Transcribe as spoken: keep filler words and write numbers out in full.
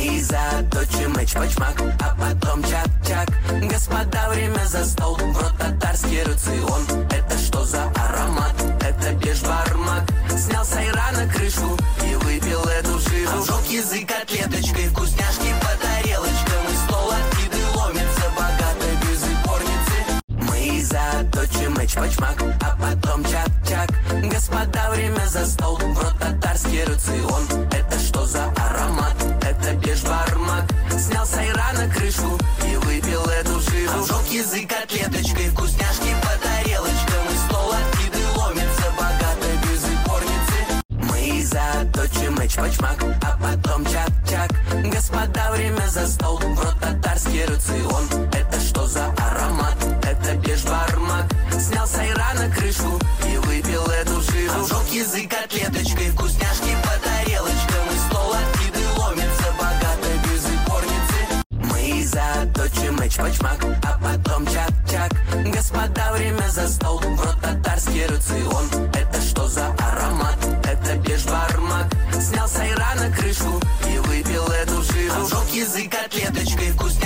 Мы заточим эч-пачмак, а потом чак-чак. Господа, время за стол, в рот татарский рацион. Это что за аромат? Это бешбармак. Снял с айрана крышку и выпил эту жижу. Обжег язык котлеточкой, вкусняшки по тарелочкам. И стол откиды ломится, богато без ипорницы. Мы заточим эч-пачмак, а потом чак-чак. Господа, время за стол, в рот татарский рацион. Это что за аромат? Это бешбармак. Снял с айрана крышку и выпил эту жижу. Обжег язык котлеточкой, вкусняшки по тарелочкам. И стол откиды ломится, богато без ипорницы. Мы заточим эч-пачмак, а потом чак-чак. Господа, время за стол, в рот татарский рацион. Это что за аромат? Это бешбармак. Снял с айрана крышку и выпил эту жижу. Обжег язык котлеточкой, вкусняшки по тарелочкам. И стол откиды ломится, богато без ипорницы. Мы заточим эч-пачмак, а потом чак-чак. Господа, время за стол, в рот татарский рацион. Это что за аромат? Это бешбармак. Снял с айрана крышку и выпил эту жижу. Обжег язык котлеточкой, вкусняшки